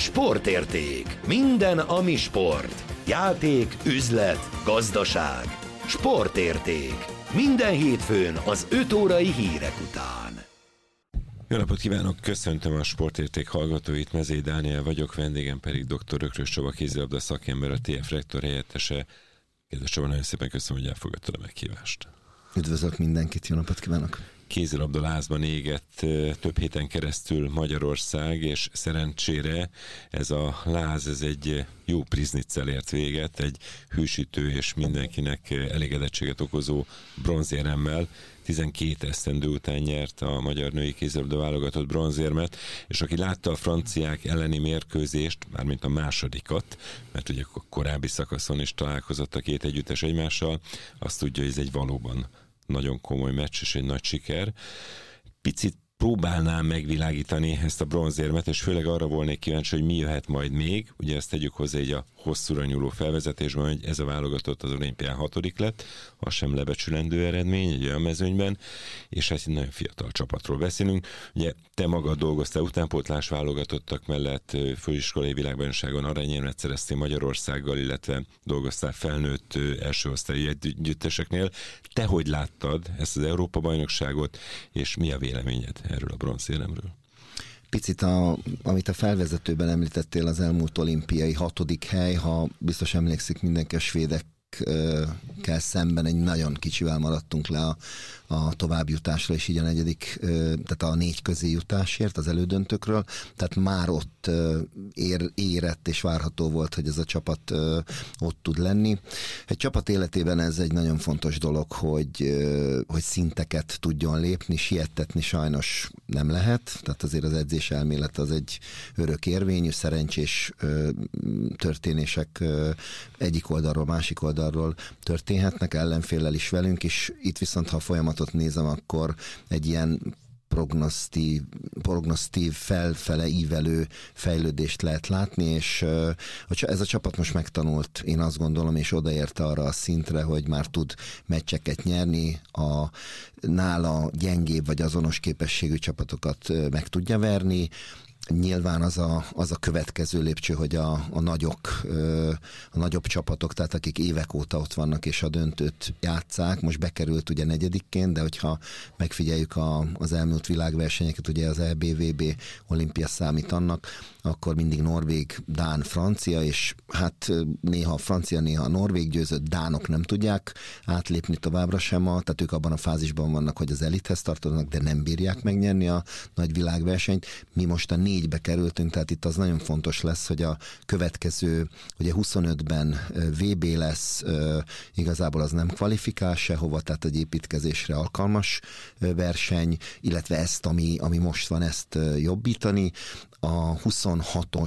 Sportérték. Minden, ami sport. Játék, üzlet, gazdaság. Sportérték. Minden hétfőn az 5 órai hírek után. Jó napot kívánok, köszöntöm a Sportérték hallgatóit, Mezei Dániel vagyok, vendégem pedig dr. Ökrös Csaba kézilabda szakember, a TF rektor helyettese. Kedves Csaba, nagyon szépen köszönöm, hogy elfogadtad a meghívást. Üdvözlök mindenkit, jó napot kívánok! Kézilabda lázban égett több héten keresztül Magyarország, és szerencsére ez a láz, ez egy jó prizniccel ért véget, egy hűsítő és mindenkinek elégedettséget okozó bronzéremmel. 12 esztendő után nyert a magyar női kézilabda válogatott bronzérmet, és aki látta a franciák elleni mérkőzést, mármint a másodikat, mert ugye a korábbi szakaszon is találkozott a két együttes egymással, azt tudja, hogy ez egy valóban nagyon komoly meccs és egy nagy siker. Picit próbálnám megvilágítani ezt a bronzérmet, és főleg arra volnék kíváncsi, hogy mi jöhet majd még. Ugye ezt tegyük hozzá így a hosszúra nyúló felvezetésben, hogy ez a válogatott az olimpián 6. lett, az sem lebecsülendő eredmény egy olyan mezőnyben, és hát egy nagyon fiatal csapatról beszélünk. Ugye te magad dolgoztál utánpótlás válogatottak mellett, főiskolai világbajnokságon aranyérmet szereztél Magyarországgal, illetve dolgoztál felnőtt első osztályi együtteseknél. Te hogy láttad ezt az Európa-bajnokságot, és mi a véleményed erről a bronzéremről? Picit, amit a felvezetőben említettél, az elmúlt olimpiai 6. hely, ha biztos emlékszik mindenki, a svédekkel szemben egy nagyon kicsivel maradtunk le a továbbjutásra, és így a 4., tehát a 4 közé jutásért az elődöntőkről, tehát már ott érett és várható volt, hogy ez a csapat ott tud lenni. Egy csapat életében ez egy nagyon fontos dolog, hogy szinteket tudjon lépni, siettetni sajnos nem lehet, tehát azért az edzés elmélet az egy örök érvényű, szerencsés történések egyik oldalról, másik oldalról történhetnek, ellenféllel is velünk, és itt viszont, ha a folyamatot nézem, akkor egy ilyen prognosztív felfele ívelő fejlődést lehet látni, és ez a csapat most megtanult, én azt gondolom, és odaérte arra a szintre, hogy már tud meccseket nyerni, a nála gyengébb vagy azonos képességű csapatokat meg tudja verni. Nyilván az a következő lépcső, hogy a nagyobb csapatok, tehát akik évek óta ott vannak és a döntőt játsszák, most bekerült ugye 4-ként, de hogyha megfigyeljük az elmúlt világversenyeket, ugye az EB-VB olimpia számít annak, akkor mindig norvég, dán, francia, és hát néha francia, néha norvég győzött, dánok nem tudják átlépni továbbra sem, tehát ők abban a fázisban vannak, hogy az elithez tartoznak, de nem bírják megnyerni a nagy világversenyt. Mi most a 4-be kerültünk, tehát itt az nagyon fontos lesz, hogy a következő, ugye 25-ben VB lesz, igazából az nem kvalifikál sehova, tehát egy építkezésre alkalmas verseny, illetve ezt, ami most van, ezt jobbítani. A 26-os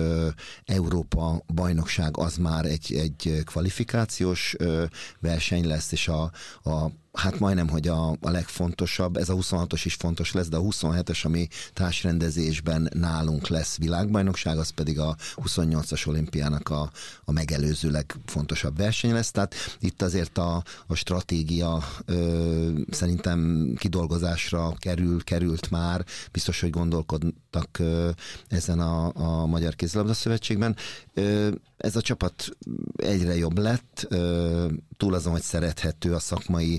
Európa bajnokság az már egy kvalifikációs verseny lesz, és hát majdnem, hogy a legfontosabb, ez a 26-os is fontos lesz, de a 27-es, ami társrendezésben nálunk lesz világbajnokság, az pedig a 28-as olimpiának a megelőző legfontosabb verseny lesz. Tehát itt azért a stratégia szerintem kidolgozásra került már, biztos, hogy gondolkodtak ezen a Magyar Kézilabda Szövetségben. Ez a csapat egyre jobb lett, túl azon, hogy szerethető a szakmai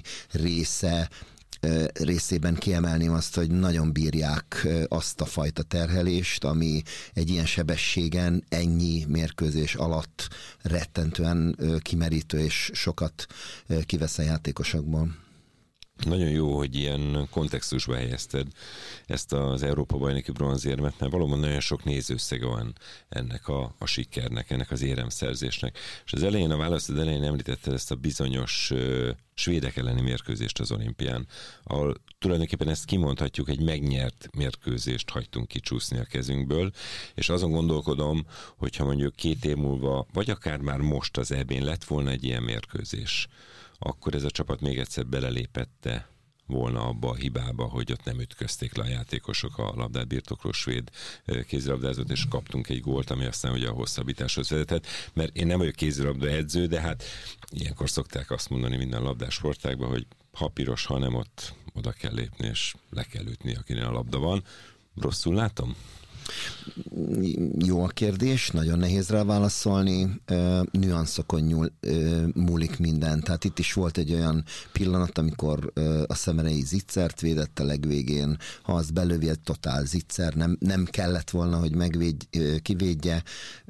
részében kiemelném azt, hogy nagyon bírják azt a fajta terhelést, ami egy ilyen sebességen, ennyi mérkőzés alatt rettentően kimerítő, és sokat kivesz a játékosokból. Nagyon jó, hogy ilyen kontextusba helyezted ezt az Európa-bajnoki bronzérmet, mert valóban nagyon sok nézőszege van ennek a sikernek, ennek az éremszerzésnek. És az elején, a választod elején említetted ezt a bizonyos svédek elleni mérkőzést az olimpián, ahol tulajdonképpen ezt kimondhatjuk, egy megnyert mérkőzést hagytunk kicsúszni a kezünkből, és azon gondolkodom, hogyha mondjuk 2 év múlva, vagy akár már most az EB-n lett volna egy ilyen mérkőzés, akkor ez a csapat még egyszer belelépette volna abba a hibába, hogy ott nem ütközték le a játékosok a labdát birtokló svéd kézilabdázót, és kaptunk egy gólt, ami aztán ugye a hosszabbításhoz vezetett. Mert én nem vagyok kézilabda edző, de hát ilyenkor szokták azt mondani minden labdás sportágban, hogy ha piros, ha nem, ott oda kell lépni, és le kell ütni, akinél a labda van. Rosszul látom? Jó a kérdés, nagyon nehéz rá válaszolni, nüanszokon múlik minden. Tehát itt is volt egy olyan pillanat, amikor a Szemerei zicsert védett a legvégén, ha azt belövi, egy totál zicser, nem kellett volna, hogy kivédje.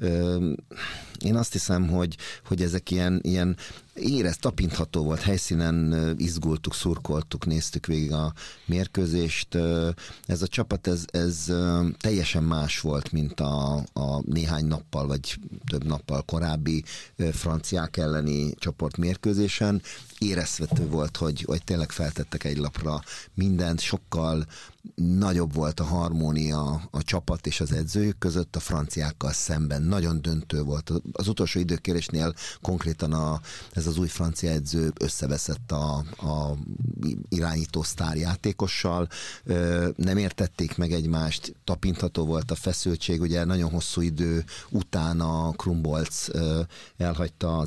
Én azt hiszem, hogy ezek ilyen tapintható volt, helyszínen izgultuk, szurkoltuk, néztük végig a mérkőzést. Ez a csapat, ez teljesen más volt, mint a néhány nappal, vagy több nappal korábbi franciák elleni csoportmérkőzésen. Érezhető volt, hogy tényleg feltettek egy lapra mindent, sokkal nagyobb volt a harmónia a csapat és az edzőjük között a franciákkal szemben. Nagyon döntő volt. Az utolsó időkérésnél konkrétan ez az új francia edző összeveszett a irányító sztárjátékossal. Nem értették meg egymást, tapintható volt a feszültség. Ugye nagyon hosszú idő után a Krumbolc elhagyta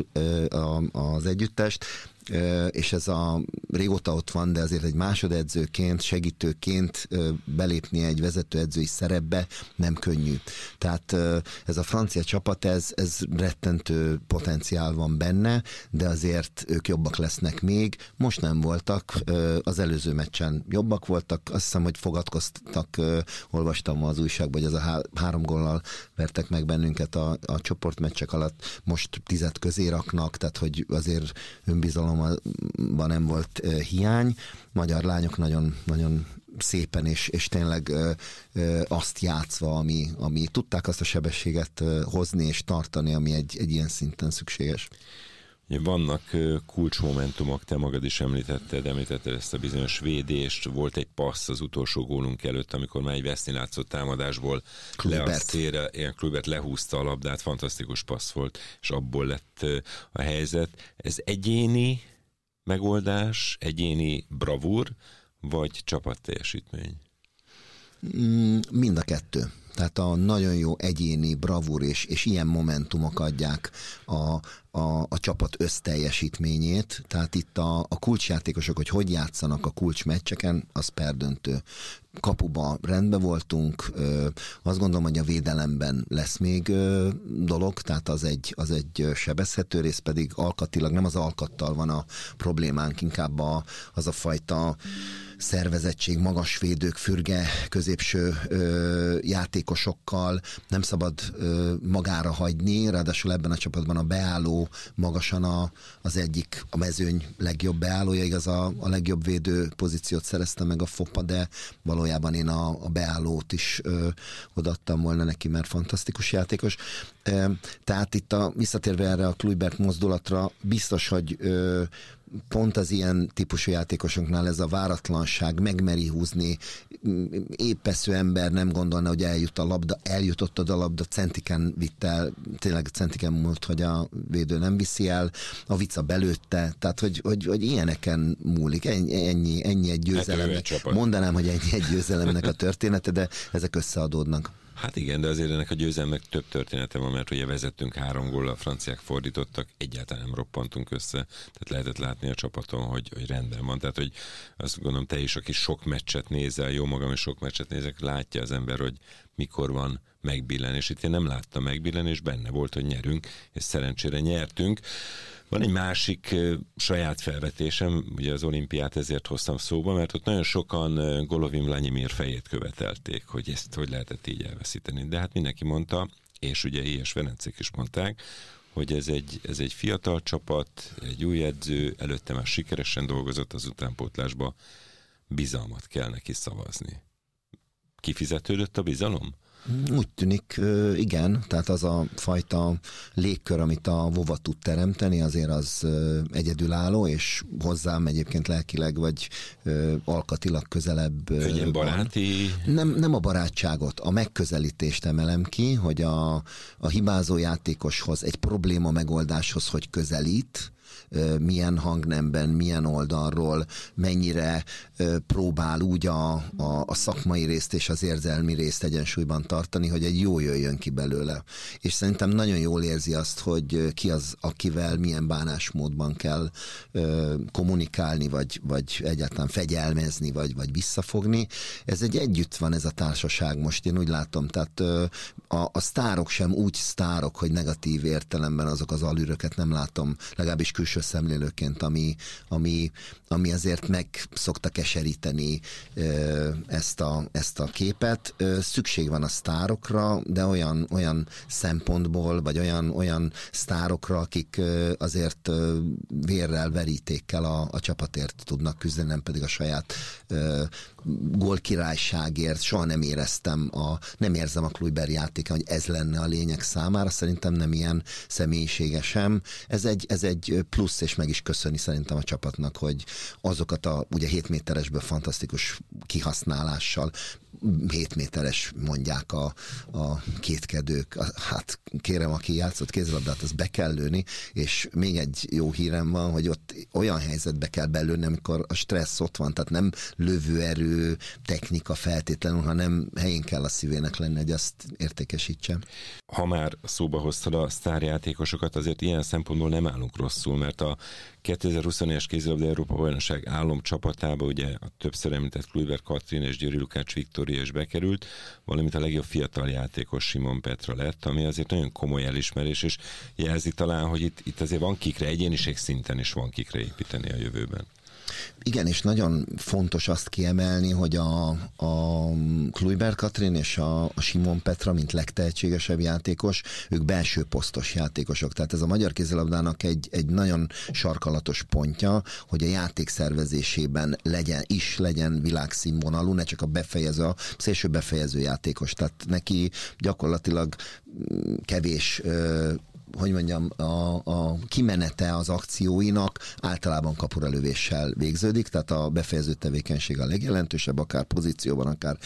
az együttest, és ez régóta ott van, de azért egy másodedzőként, segítőként belépni egy vezetőedzői szerepbe nem könnyű. Tehát ez a francia csapat, ez rettentő potenciál van benne, de azért ők jobbak lesznek még. Most nem voltak, az előző meccsen jobbak voltak, azt hiszem, hogy fogadkoztak, olvastam az újságban, hogy ez a 3 góllal vertek meg bennünket a csoportmeccsek alatt, most 10 közé raknak, tehát hogy azért önbizalom nem volt hiány. Magyar lányok nagyon, nagyon szépen és tényleg azt játszva, ami tudták azt a sebességet hozni és tartani, ami egy ilyen szinten szükséges. Vannak kulcsmomentumok, te magad is említetted ezt a bizonyos védést, volt egy passz az utolsó gólunk előtt, amikor már egy veszni látszott támadásból Kluivert lehúzta a labdát, fantasztikus passz volt, és abból lett a helyzet. Ez egyéni megoldás, egyéni bravúr, vagy csapatteljesítmény? Mind a kettő. Tehát a nagyon jó egyéni bravúr és ilyen momentumok adják a csapat összteljesítményét. Tehát itt a kulcsjátékosok, hogy játszanak a kulcsmeccseken, az perdöntő. Kapuba rendben voltunk, azt gondolom, hogy a védelemben lesz még dolog, tehát az egy sebezhető rész, pedig alkatilag nem az alkattal van a problémánk, inkább az a fajta szervezettség, magas védők, fürge, középső játékosokkal nem szabad magára hagyni, ráadásul ebben a csapatban a beálló magasan az egyik, a mezőny legjobb beállója, igaz a legjobb védő pozíciót szerezte meg a Fopa, de valójában én a beállót is odaadtam volna neki, mert fantasztikus játékos. Tehát itt visszatérve erre a Kluivert mozdulatra, biztos, hogy pont az ilyen típusú játékosoknál ez a váratlanság, megmeri húzni, épesző ember nem gondolna, hogy eljutott oda a labda, centiken vitt el, tényleg centiken múlt, hogy a védő nem viszi el, a Vica belőtte, tehát hogy ilyeneken múlik, ennyi egy győzelemnek. Mondanám, hogy ennyi egy győzelemnek a története, de ezek összeadódnak. Hát igen, de azért ennek a győzelmek több története van, mert ugye vezettünk 3 góllal, a franciák fordítottak, egyáltalán nem roppantunk össze, tehát lehetett látni a csapaton, hogy rendben van. Tehát, hogy azt gondolom, te is, aki sok meccset nézel, jó magam is sok meccset nézek, látja az ember, hogy mikor van megbillenés. Itt én nem láttam megbillenés, benne volt, hogy nyerünk, és szerencsére nyertünk. Van egy másik saját felvetésem, ugye az olimpiát ezért hoztam szóba, mert ott nagyon sokan Golovin Vladimir fejét követelték, hogy ezt hogy lehetett így elveszíteni. De hát mindenki mondta, és ugye I.S. Ferencék is mondták, hogy ez egy fiatal csapat, egy új edző, előtte már sikeresen dolgozott az utánpótlásba, bizalmat kell neki szavazni. Kifizetődött a bizalom? Úgy tűnik, igen, tehát az a fajta légkör, amit a Vova tud teremteni, azért az egyedülálló, és hozzám egyébként lelkileg vagy alkatilag közelebb van. Baráti? Nem a barátságot, a megközelítést emelem ki, hogy a hibázó játékoshoz, egy probléma megoldáshoz, hogy közelít, milyen hangnemben, milyen oldalról, mennyire próbál úgy a szakmai részt és az érzelmi részt egyensúlyban tartani, hogy egy jó jöjjön ki belőle. És szerintem nagyon jól érzi azt, hogy ki az, akivel milyen bánásmódban kell kommunikálni, vagy egyáltalán fegyelmezni, vagy visszafogni. Ez együtt van ez a társaság most, én úgy látom. Tehát a sztárok sem úgy sztárok, hogy negatív értelemben azok az alűröket nem látom, legalábbis külső szemlélőként, ami azért meg szokta keseríteni ezt a képet. Szükség van a sztárokra, de olyan szempontból, vagy olyan sztárokra, akik azért vérrel, verítékkel a csapatért tudnak küzdeni, nem pedig a saját gólkirályságért. Soha nem érzem a Kluivert játéka, hogy ez lenne a lényeg számára. Szerintem nem ilyen személyisége sem. Ez egy plusz, és meg is köszöni szerintem a csapatnak, hogy azokat ugye 7 méteresből fantasztikus kihasználással, 7 méteres mondják a kétkedők. Hát kérem, aki játszott kézilabdát, az be kell lőni, és még egy jó hírem van, hogy ott olyan helyzetbe kell belőni, amikor a stressz ott van, tehát nem lövőerő, technika feltétlenül, hanem helyén kell a szívének lenni, hogy azt értékesítse. Ha már szóba hoztad a sztárjátékosokat, azért ilyen szempontból nem állunk rosszul, mert a 2024-es kézilabda Európa-bajnokság álomcsapatába ugye a többször említett Kluivert Katrin és Győri Lukács Viktória is bekerült, valamint a legjobb fiatal játékos Simon Petra lett, ami azért nagyon komoly elismerés, és jelzi talán, hogy itt azért van kikre, egyéniség szinten is van kikre építeni a jövőben. Igen, és nagyon fontos azt kiemelni, hogy a Kluivert Katrin és a Simon Petra, mint legtehetségesebb játékos, ők belső posztos játékosok. Tehát ez a magyar kézilabdának egy nagyon sarkalatos pontja, hogy a játék szervezésében legyen világszínvonalú, ne csak a szélső befejező játékos. Tehát neki gyakorlatilag kevés hogy mondjam, a kimenete az akcióinak általában kapuralövéssel végződik, tehát a befejező tevékenység a legjelentősebb, akár pozícióban, akár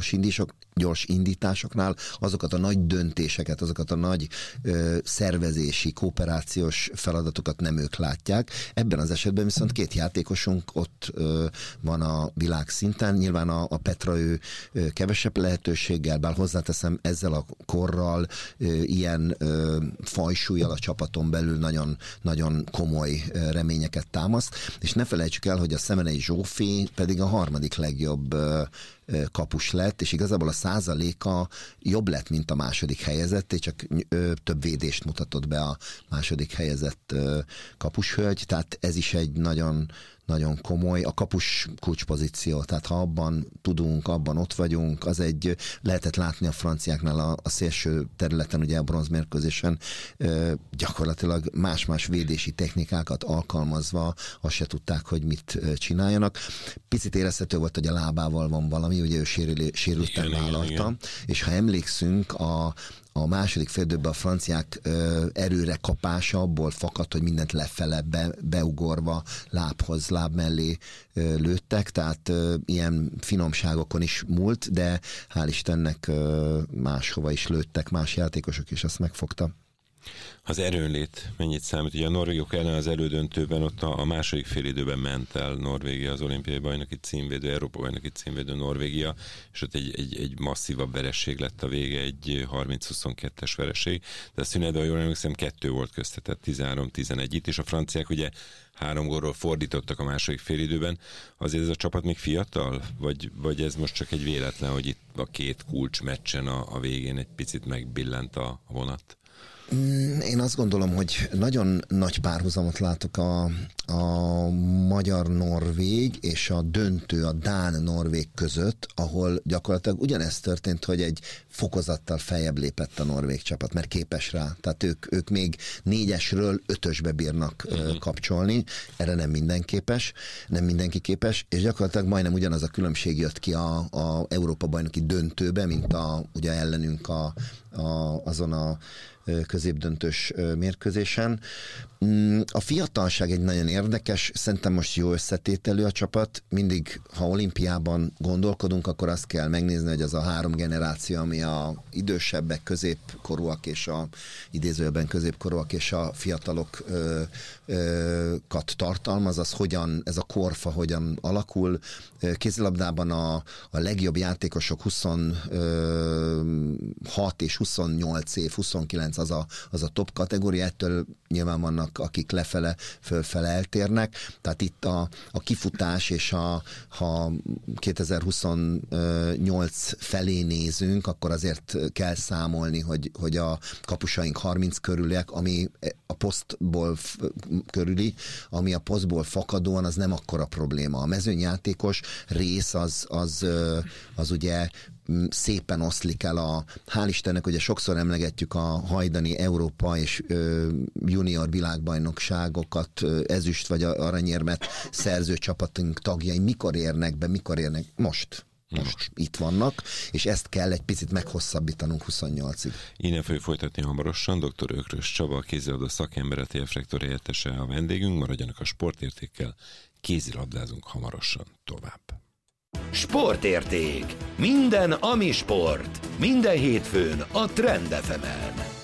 gyors indításoknál, azokat a nagy döntéseket, azokat a nagy szervezési, kooperációs feladatokat nem ők látják. Ebben az esetben viszont 2 játékosunk ott van a világszinten. Nyilván a Petra ő kevesebb lehetőséggel, bár hozzáteszem, ezzel a korral ilyen fajsúlyjal a csapaton belül nagyon, nagyon komoly reményeket támaszt, és ne felejtsük el, hogy a Szemenei Zsófi pedig a 3. legjobb kapus lett, és igazából a százaléka jobb lett, mint a 2. helyezett, és csak több védést mutatott be a 2. helyezett kapushölgy, tehát ez is egy nagyon, nagyon komoly, a kapus kulcspozíció, tehát ha abban tudunk, abban ott vagyunk, az lehetett látni a franciáknál a szélső területen, ugye a bronzmérkőzésen gyakorlatilag más-más védési technikákat alkalmazva azt se tudták, hogy mit csináljanak. Picit érezhető volt, hogy a lábával van valami, ugye ő sérülten vállalta, és ha emlékszünk, a második félidőben a franciák erőre kapása abból fakad, hogy mindent lefele beugorva láb mellé lőttek, tehát ilyen finomságokon is múlt, de hál' Istennek máshova is lőttek más játékosok, és azt megfogta. Az erőnlét mennyit számít? Ugye a norvégok ellen az elődöntőben ott a második félidőben ment el Norvégia, az olimpiai bajnoki címvédő, Európa bajnoki címvédő Norvégia, és ott egy masszívabb vereség lett a vége, egy 30-22-es vereség, de a szünetben, jól emlékszem, 2 volt köztetett, 13-11 itt, és a franciák ugye 3 gólról fordítottak a második félidőben. Azért ez a csapat még fiatal? Vagy ez most csak egy véletlen, hogy itt a 2 kulcsmeccsen a végén egy picit megbillent a vonat? Én azt gondolom, hogy nagyon nagy párhuzamot látok a magyar-norvég és a döntő, a dán-norvég között, ahol gyakorlatilag ugyanezt történt, hogy egy fokozattal feljebb lépett a norvég csapat, mert képes rá. Tehát ők még 4-esről 5-ösbe bírnak kapcsolni, erre nem mindenki képes, és gyakorlatilag majdnem ugyanaz a különbség jött ki a Európa-bajnoki döntőbe, mint ugye ellenünk a azon a középdöntős mérkőzésen. A fiatalság egy nagyon érdekes, szerintem most jó összetételű a csapat. Mindig, ha olimpiában gondolkodunk, akkor azt kell megnézni, hogy az a 3 generáció, ami a idősebbek, középkorúak és idézőjelben középkorúak és a fiatalokat tartalmaz, az hogyan, ez a korfa hogyan alakul. Kézilabdában a legjobb játékosok 26 és 28 év, 29 az a top kategória, ettől nyilván vannak, akik lefele, fölfele eltérnek, tehát itt a kifutás, és ha 2028 felé nézünk, akkor azért kell számolni, hogy a kapusaink 30 körüliek, ami a posztból körüli, ami a posztból fakadóan, az nem akkora probléma. A mezőnyjátékos rész az ugye szépen oszlik el hál' Istennek, ugye sokszor emlegetjük a hajdani Európa és junior világbajnokságokat, ezüst vagy aranyérmet szerző csapatunk tagjai mikor érnek be, most itt vannak, és ezt kell egy picit meghosszabbítanunk 28-ig. Innen fogjuk folytatni hamarosan. Dr. Ökrös Csaba, a kézilabda szakembere, TF rektor helyettese a vendégünk. Maradjanak a sportértékkel, kézilabdázunk hamarosan tovább. Sportérték. Minden, ami sport. Minden hétfőn a Trend FM-en.